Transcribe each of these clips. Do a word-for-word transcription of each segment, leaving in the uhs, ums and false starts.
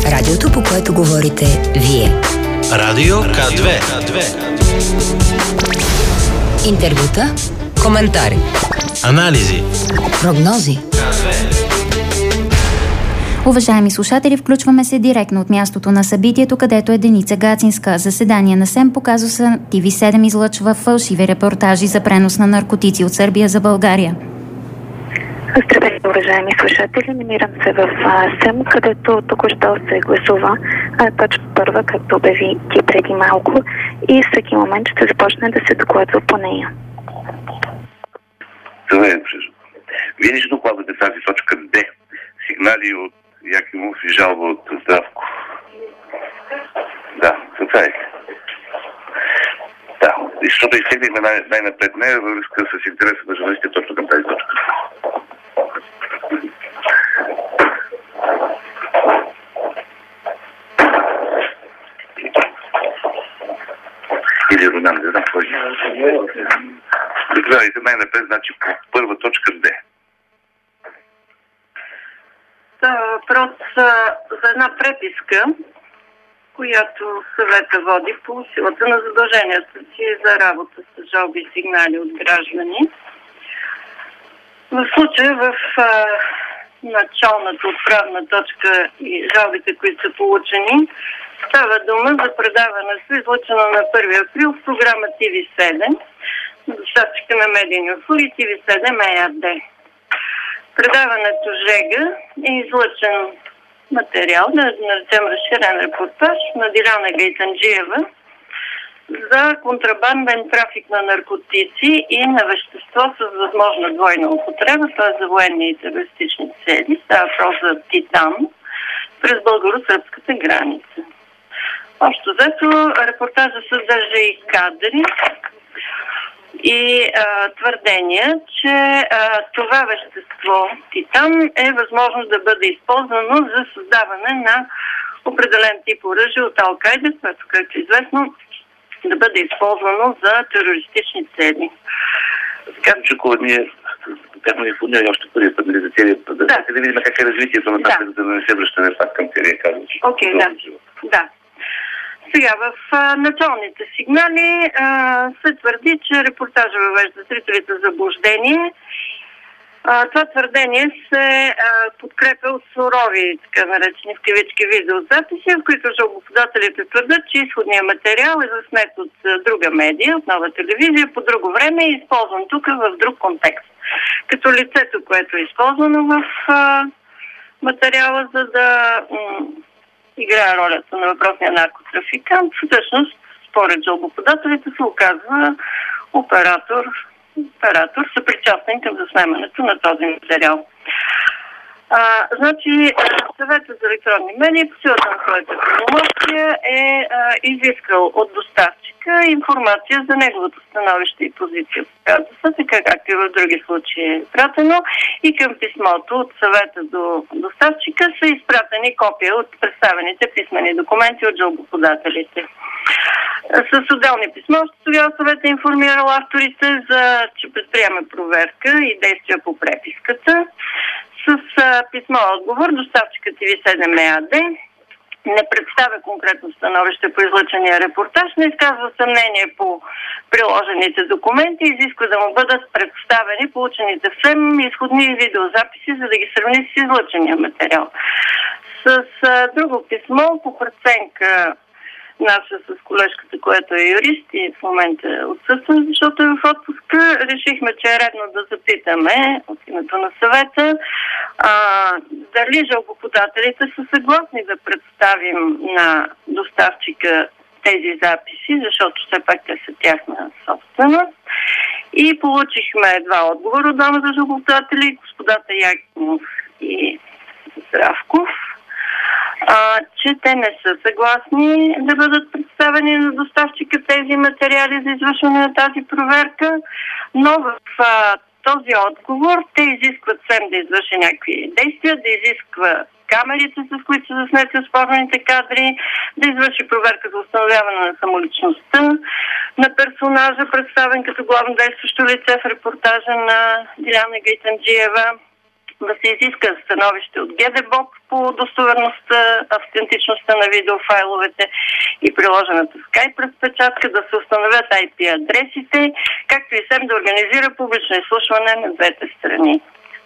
Радиото, по което говорите вие. Радио К две. Интервюта, коментари, анализи, прогнози. Уважаеми слушатели, включваме се директно от мястото на събитието, където е Деница Гацинска. Заседание на СЕМ по казуса Т В седем излъчва фалшиви репортажи за пренос на наркотици от Сърбия за България. Здравейте, уважаеми слушатели. Намирам се в СЕМ, където току-що се гласува точка първа, както обяви ти преди малко, и всеки момент ще започне да се докладва по нея. Здравейте, вие ще докладвате тази точка Д. Сигнали от Якимов и жалба от Здравко. Да, заповядайте. Да, защото изтеглихме най- най-напред нея във връзка с интереса на журналистите точно към тази точка. Или Родан, не знам кой. Заповядайте най-напред, значи по първа точка Д. Въпрос за една преписка, която съвета води по силата на задълженията си за работа с жалби и сигнали от граждани. В случая в а, началната отправна точка и жалбите, които са получени, става дума за предаването, излъчено на първи април в програма Т В седем, доставчика на медийни услуги Т В седем ЕАД. Предаването Жега е излъчен материал, да наречем разширен репортаж на Диляна Гайтанджиева за контрабанден трафик на наркотици и на вещество с възможна двойна употреба, т.е. за военни и терористични цели. Става въпрос за Титан през българо-сръбската граница. Общо взето, репортажа съдържа и кадри и а, твърдения, че а, това вещество Титан е възможно да бъде използвано за създаване на определен тип оръжие от Ал-Кайда, което, както е известно, да бъде използвано за терористични цели. Казвам, че ако ние бяхме информирани още първи път, за целият път, да, да видим как е развитието на тази, да. да не се връщаме пак към целия казвам. Окей, okay, да. да. Сега, в а, началните сигнали а, се твърди, че репортажа въвежда зрителите в заблуждение. А, това твърдение се а, подкрепя от сурови, така наречени в кавички видеозаписи, в които жалбоподателите твърдят, че изходният материал е заснет от а, друга медия, от Нова телевизия, по друго време и използван тук в друг контекст. Като лицето, което е използвано в а, материала, за да м- играе ролята на въпросния наркотрафикант, всъщност, според жалбоподателите, се оказва оператор, оператор съпричастен към заснемането на този материал. А, значи, Съветът за електронни медии по силата на своите правомощия е а, изискал от доставчика информация за неговото становище и позиция по казуса, така както и в други случаи е пратено, и към писмото от съвета до доставчика са изпратени копия от представените писмени документи от жалбоподателите. С отделни писма тогава съветът е информирал авторите, за че предприема проверка и действия по преписката. С а, писмо отговор доставчика Т В седем ЕАД не представя конкретно становище по излъчения репортаж, не изказва съмнение по приложените документи, изисква да му бъдат представени получените в СЕМ изходни видеозаписи, за да ги сравни с излъчения материал. С а, друго писмо по преценка наша с колежката, която е юрист и в момента е отсъства, защото е в отпуска, решихме, че е редно да запитаме от името на съвета а, дали жалбоподателите са съгласни да представим на доставчика тези записи, защото все пак те са тяхна собственост. И получихме два отговора от двама за жалбоподатели, господата Якимов и Здравков. А, че те не са съгласни да бъдат представени на доставчика тези материали за извършване на тази проверка, но в а, този отговор те изискват СЕМ да извърши някакви действия, да изисква камерите, с които са заснети спорните кадри, да извърши проверка за установяване на самоличността на персонажа, представен като главно действащо лице в репортажа на Диляна Гайтанджиева, да се изиска становище от ГДБОП по достоверността, автентичността на видеофайловете и приложената скайп разпечатка, да се установят ай пи адресите, както и СЕМ да организира публично изслушване на двете страни.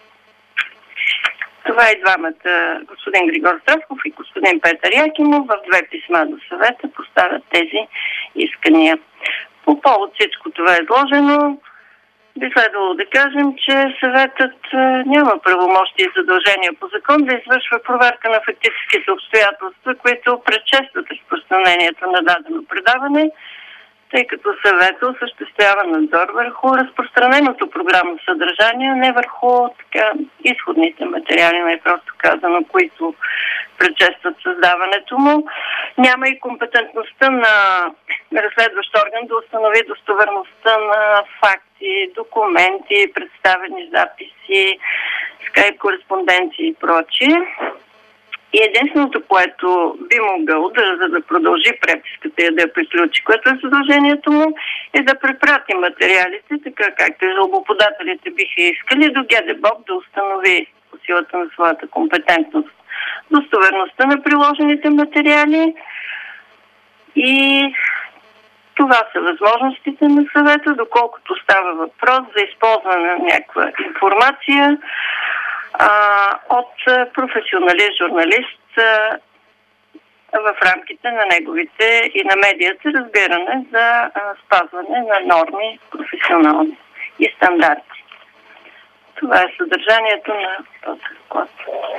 Това и двамата, господин Григор Здравков и господин Петър Якимов, в две писма до съвета поставят тези искания. По повод всичко това е изложено, би следвало да кажем, че съветът няма правомощи и задължения по закон да извършва проверка на фактическите обстоятелства, които предшестват разпространението на дадено предаване, тъй като съветът осъществява надзор върху разпространеното програмно съдържание, не върху така, изходните материали, най-просто казано, които предшестват създаването му. Няма и компетентността на разследващ орган да установи достоверността на факти, документи, представени записи, скайп кореспонденции и прочие. И единственото, което би могъл да, за да продължи преписката и да я приключи, което е задължението му, е да препрати материалите, така както и жалбоподателите биха искали, до ГДБОП да установи по силата на своята компетентност достоверността на приложените материали. И това са възможностите на съвета, доколкото става въпрос за използване на някаква информация а, от професионалист, журналист а, в рамките на неговите и на медията, разбиране за а, спазване на норми професионални и стандарти. Това е съдържанието на този доклад.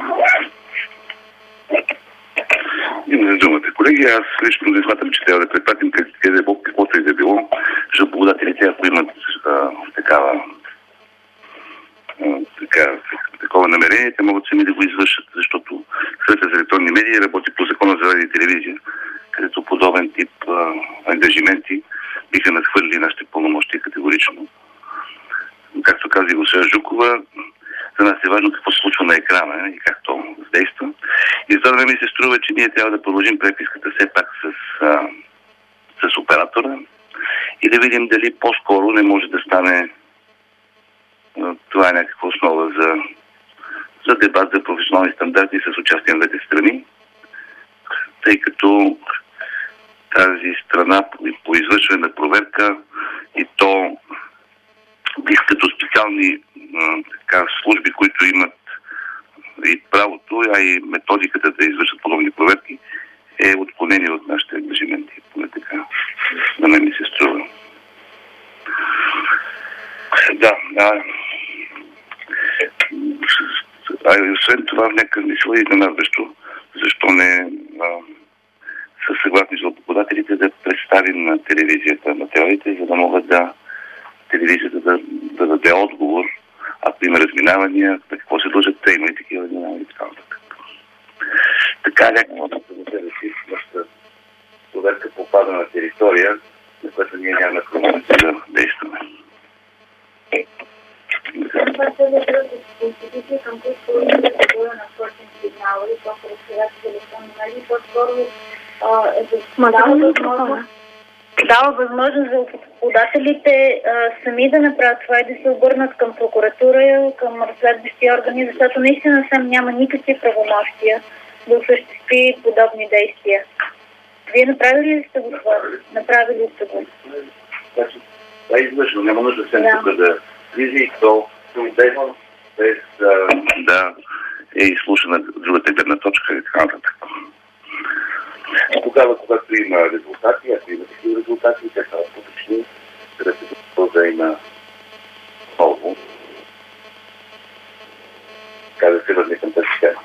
Имаме думата, колеги. Аз лично не смятам, че трябва да препратим къде Бог, каквото и да било. Жалбоподателите, ако имат а, такава, а, така, такова намерение, те могат сами да го извършат, защото Съветът за електронни медии работи по закона за радио и телевизия, където подобен тип а, ангажименти биха надхвърли нашите пълномощия категорично. Както каза и госпожа Жукова, за нас е важно какво се случва на екрана и как то действа. И за това ми се струва, че ние трябва да продължим преписката все пак с, а, с оператора и да видим дали по-скоро не може да стане а, това е някаква основа за, за дебат за професионални стандарти с участие на двете страни, тъй като тази страна по, по извършване на проверка и то бих като специални а, така, служби, които имат и правото, а и методиката да извършат подобни проверки, е отклонение от нашите ангажименти. Поне така, на мен ми се струва. Да, а, а освен това, в някакъв мисъл е изненадващо. Защо не а, са съгласни с жалбоподателите да представим на телевизията материалите, за да могат да телевизията да, да даде отговор, ако има разминавания, на какво се дължат те, има и такива разминавания и така нататък. Така някакво да се реши нашата проверка попада на територия, на която ние нямаме проблем да действаме. Това е да институции, към които не се бъде на сложен сигнал и по-скоро сега с телефонни медии, по-скоро е дава възможност за подателите сами да направят това и да се обърнат към прокуратура, към разследващи органи, защото наистина сам няма никакви правомощия да осъществи подобни действия. Вие направили ли сте го това? Направили ли сте го? Това е извършено. Няма нужда да се тук да влиза и то без да е изслушана другата гледна точка и така нататък. Тогава, когато има резултати, ако има такива резултати, те стават публични, да се допълза и на ново. Така да се върне към тази тема.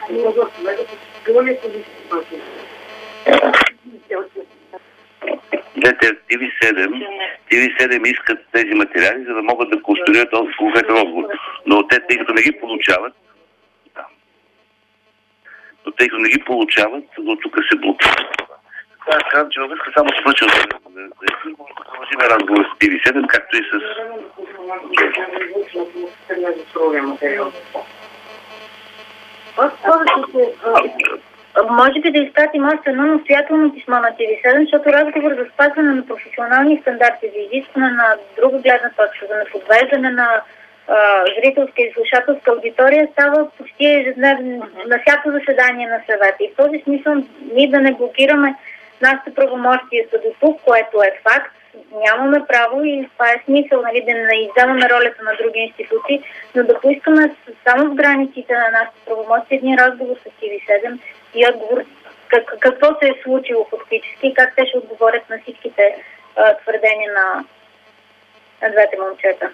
Гледайте, Т В седем, Т В седем искат тези материали, за да могат да конструират този конкретен отговор. Но те, тъй като не ги получават, да. Но тъй като не ги получават, до тук се блокират. Това е казвам, че във връзка само с случая да продължим разговор с Т В седем, както и с... Може би да изпратим още едно настоятелно писмо на Т В седем, защото разговор за спазване на професионални стандарти, за изискване на друга гледна точка, за неподвеждане на а, зрителска и слушателска аудитория става почти ежедневно на всяко заседание на съвета. И в този смисъл ние да не блокираме нашите правомощия са до тук, което е факт. Нямаме право и това е смисъл, нали, да не изземаме ролята на други институции, но да поискаме само в границите на нашите правомощия един разговор с Ти Ви седем и отговор как, какво се е случило фактически и как те ще отговорят на всичките а, твърдения на, на двете момчета.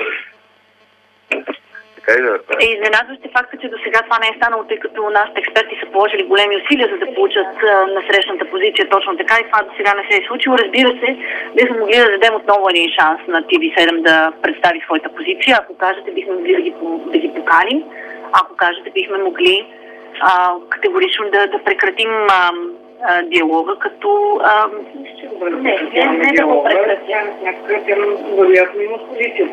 Е изненадващ е факта, че до сега това не е станало, тъй като нашите експерти са положили големи усилия, за да получат а, насрещната позиция точно така и това до сега не се е случило. Разбира се, бихме могли да дадем отново един шанс на Ти Ви седем да представи своята позиция. Ако кажете, бихме могли да ги, да ги поканим. Ако кажете, бихме могли а, категорично да, да прекратим а, а, диалога, като... А, не, не, не да го прекратим. Вероятно има позиция.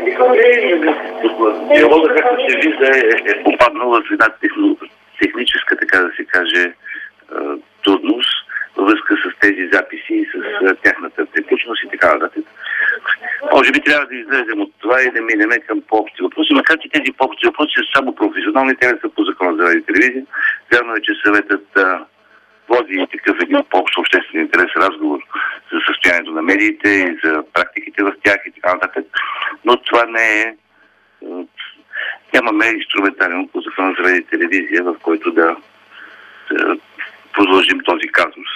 Диалога, както се вижда, е, е попаднал в една техническа, така да се каже, трудност във връзка с тези записи и с тяхната текучност и така нататък. Може би трябва да излезем от това и да минем към по-общи въпроси, макар че тези по-общи въпроси са само професионални, те са по закона за радио и телевизия. Вярно е, че съветът а, води такъв един по-общ обществен интерес разговор за състоянието на медиите и за практиките в тях и така нататък. Но това не е... Нямаме инструментален по закона за радио и телевизия, в който да, да продължим този казус.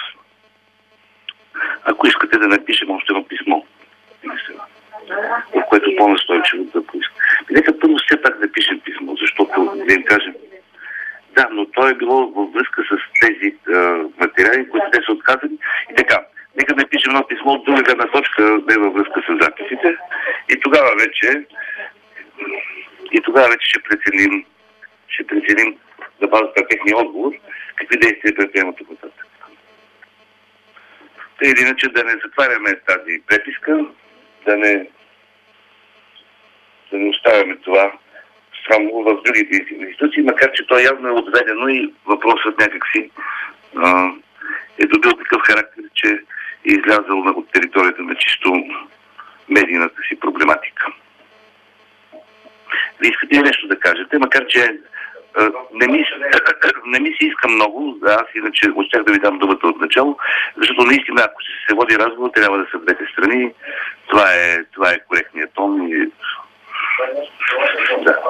Ако искате да напишем още едно писмо, в което по-настойчиво да поиска. Нека първо все пак да пишем писмо, защото да им кажем. Да, но то е било във връзка с тези а, материали, които те са отказани. И така, нека да пишем едно писмо от друга гледна точка, да е във връзка с записите. И тогава вече и тогава вече ще преценим, ще преценим да базата на техния отговор, какви действия предприемат тук нататък. Тъй или иначе да не затваряме тази преписка, да не, да не оставяме това само в другите институции, макар че то явно е отведено и въпросът някакси а, е добил такъв характер, че е излязъл от територията на чисто медийната си проблематика. Вие искате нещо да кажете, макар че а, не, ми, не ми се иска много, аз иначе очях да ви дам думата от начало, защото наистина, ако се води разговор, трябва да са двете страни. Това е, това е коректният тон и... Да.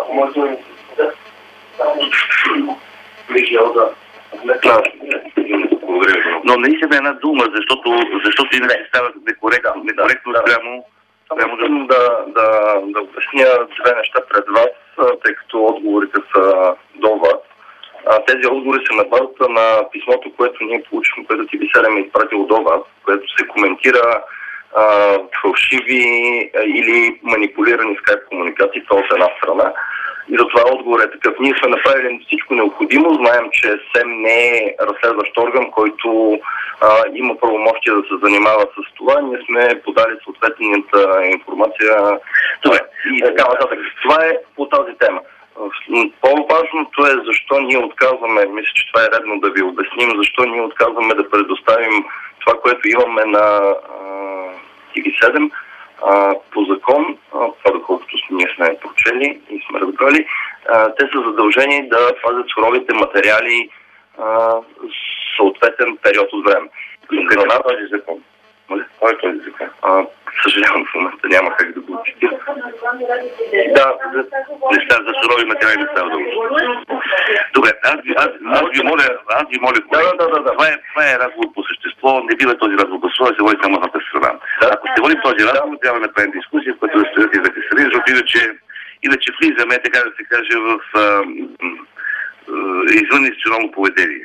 Но наистина една дума, защото, защото иначе става некоректно, некоректно спрямо. Само искам да, да, да обясня две неща пред вас, тъй като отговорите са до вас. Тези отговори са на базата на писмото, което ние получихме, което Ти Ви седем е изпратил до вас, което се коментира а, фалшиви а, или манипулирани скайп комуникации, това от една страна. И затова отговор е такъв. Ние сме направили всичко необходимо. Знаем, че СЕМ не е разследващ орган, който а, има правомощия да се занимава с това. Ние сме подали съответната информация това и така нататък. Това е по тази тема. По-важното е защо ние отказваме, мисля, че това е редно да ви обясним, защо ние отказваме да предоставим това, което имаме на Ти Ви седем. Uh, по закон, uh, това доколкото ние сме прочели и сме разбрали, uh, те са задължени да пазят суровите материали uh, съответен период от време. Къде на този закон? Кой е този закон? Uh, съжалявам, в момента няма как да го цитирам. Да, не става за сурови материали, не става дума. Добре, аз, аз, аз ви моля, аз ви моля, колеги, да, да, да, да. Това, е, това е разговор по същество, не бива този разговор гласува, се води само едната страна. Да. Ако сте води този разговор, трябва да направим дискусия, в която да стоят и двете страни, защото иначе, иначе влизаме, така да се каже, в а, а, извън институционално поведение.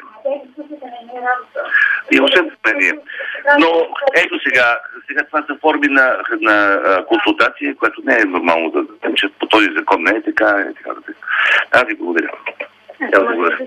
И освен това ние. Но ето сега, сега това са форми на, на а, консултация, която не е нормално да дадем, че по този закон не е така, е така да така. Аз ви благодаря. Аз ви благодаря.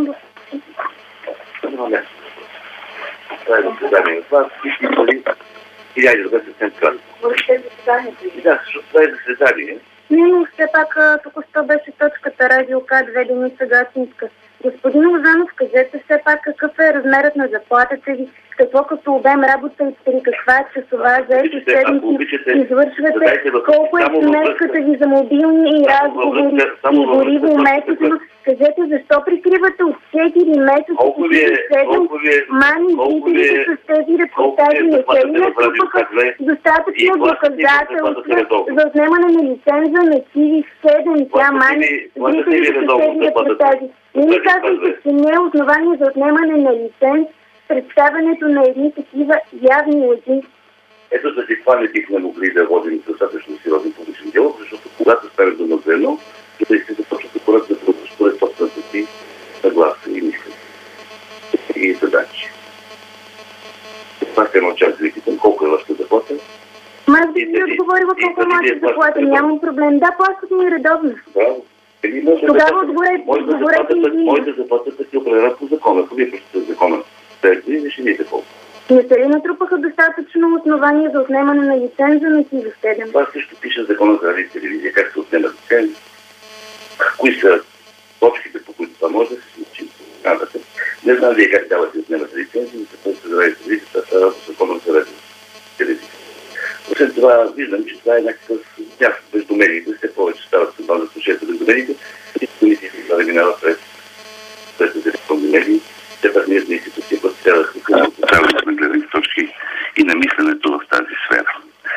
Това е заседание. Това всички пари и дай да се централи. Да, защото това е заседание. Не, но все пак току-що беше точката Радио К две Деница Гацинска. Господин Лозанов, кажете все пак какъв е размерът на заплатата ви, какво като обем работа и при каква часова заетост седмици извършвате, колко е сметката ви за мобилни и разговори и гориво месечно. Кажете защо прикривате от четири месеца и седем мани зрителите с тези репортажи, не се ли натрупаха достатъчно доказателства за отнемане на лиценза на Ти Ви седем, тя мани зрителите с тези репортажи. Не казвате, че не е основание за отнемане на лиценз представянето на едни такива явни лъжи. Ето за това не бихме могли да водим достатъчно сериозен публичен диалог, защото когато стане дума за едно, да искате точно според да според собствената си съгласие и мислене. И задачи. Това ще едно час да ви питам колко е вашата заплата. Ма аз бих ви отговорила колко е моята заплата. Нямам проблем. Да, плащат ми редовно. Тогава отговорете. Моите заплата са си определена по закона. Ако вие прочитате закона, да ще видите колко. Не се ли натрупаха достатъчно основания за отнемане на лиценза на Ти Ви седем? Това също пише закона за радио и телевизия, как се отнема лиценз, кои са точките, по които това може да се случи. Не знам вие как давате отнемате лицензи, но се за радио и телевизия, това са закона за радио и телевизия. Освен това, виждам, че това е някакъв тях между медиите, все повече стават съдба за слушателите между медиите, и комисията това да минава през през електронни медии. Все пак ние сме институция, която трябва да се на гледните точки и на мисленето в тази сфера.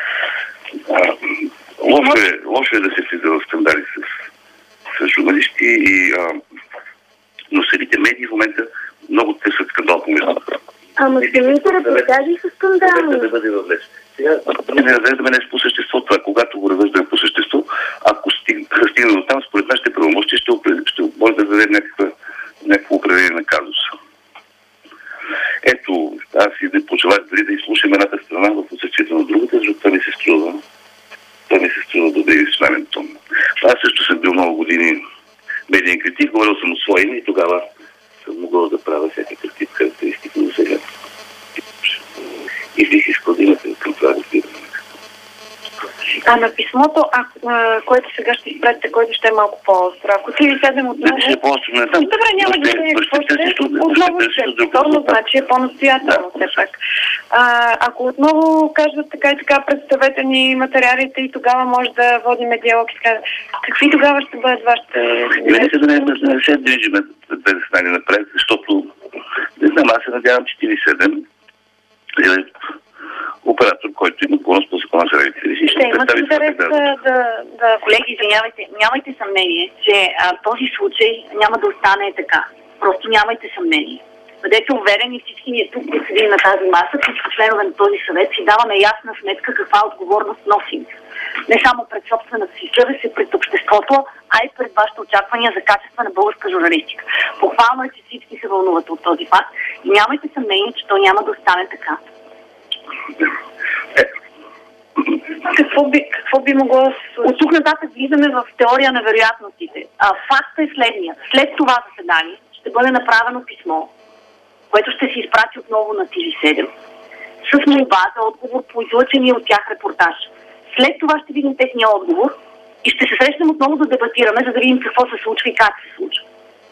А, лошо, е, лошо е да се влиза в скандали с, с журналисти, и, а, но самите медии в момента много търсят скандал помежду. Ама самите репортажи са скандални. Да бъде въвлечен. Сега ние не разглеждаме нещо по същество. Това, когато го разглеждаме по същество, ако стигне до там, според нашите правомощи ще, ще може да даде някаква някакво определение на казуса. Ето, аз и да пожелая дори да изслушам едната страна в отсъствието на другата, защото това ми се струва. Това ми се струва да бъде изсламен тон. Аз също съм бил много години медиен критик, говорил съм от своя име и тогава съм могъл да правя всякакъв тип характеристики до сега. И бих искал да имате към това разбиране. А на писмото, а, а, което сега ще изпратите, който ще е малко по-остро. Ако Ти Ви седем отново... Да, ще е по-остро, не знам. Добре, няма значение какво ще е. Отново ще е повторно, значи е по-настоятелно все пак. А, ако отново кажат така и така, представете ни материалите и тогава може да водим диалог и така. Какви тогава ще бъдат вашите... Нека да не, не се движиме без знание напред, защото не знам, аз се надявам че Ти Ви седем оператор, който има отговорност по закона за радио и телевизия. Ще имат интерес да, да, да... Колеги, извинявайте, нямайте съмнение, че а, този случай няма да остане така. Просто нямайте съмнение. Бъдете уверени, всички ние тук, които седим на тази маса, всички членове на този съвет, си даваме ясна сметка каква отговорност носим. Не само пред собствената си съвест и пред обществото, а и пред вашите очаквания за качество на българска журналистика. Похвално е, че всички се вълнуват от този факт и нямайте съмнение, че то няма да остане така. Какво би, какво би могло да се случи? От тук нататък влизаме в теория на вероятностите. А, фактът е следния. След това заседание ще бъде направено писмо, което ще се изпрати отново на Ти Ви седем с молба за отговор по излъчения от тях репортаж. След това ще видим техния отговор и ще се срещнем отново да дебатираме, за да видим какво се случва и как се случва.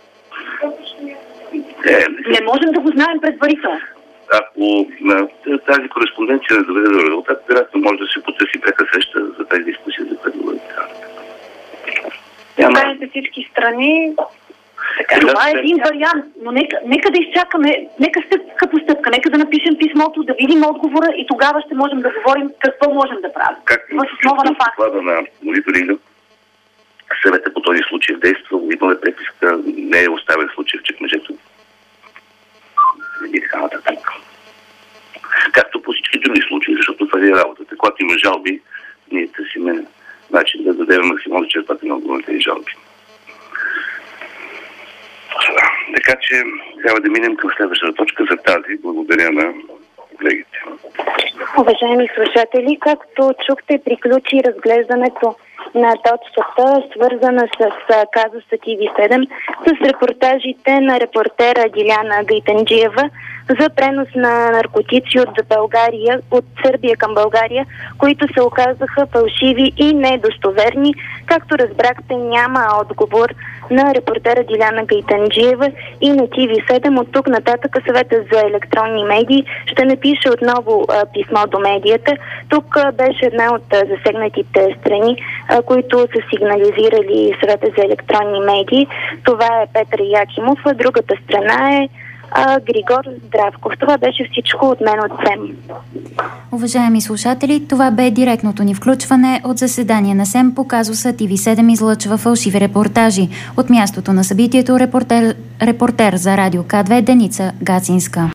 Не можем да го знаем предварително. Ако на тази кореспонденция не доведе до резултат, вероятно може да се потърси прека среща за тази дискусия, за която бъде така. Поканите всички страни. Така, това е един вариант, но нека, нека да изчакаме, нека стъпка по стъпка, нека да напишем писмото, да видим отговора и тогава ще можем да говорим какво можем да правим. Както в основа на факта. Доклада на мониторинга, съвета по този случай в действа, имаме преписка, не е оставен случай в чекмеджето. И така нататък. Както по всички други случаи, защото това е работата. Когато има жалби, ние търсиме начин да дадем максимално черпателно отговор на тези жалби. Така че трябва да минем към следващата точка за тази. Благодаря на колегите. Уважаеми слушатели, както чухте, приключи разглеждането на точката, свързана с казуса Ти Ви седем, с репортажите на репортера Диляна Гайтанджиева за пренос на наркотици от България, от Сърбия към България, които се оказаха фалшиви и недостоверни. Както разбрахте, няма отговор на репортера Диляна Гайтанджиева и на Ти Ви седем. От тук нататък Съвета за електронни медии ще напише отново а, писмо до медията. Тук а, беше една от а, засегнатите страни, а, които са сигнализирали Съвета за електронни медии. Това е Петър Якимов, а другата страна е а, Григор Здравков. Това беше всичко от мен от СЕМ. Уважаеми слушатели, това бе директното ни включване от заседание на СЕМ по казуса Ти Ви седем излъчва фалшиви репортажи. От мястото на събитието репортер, репортер за Радио К две Деница Гацинска.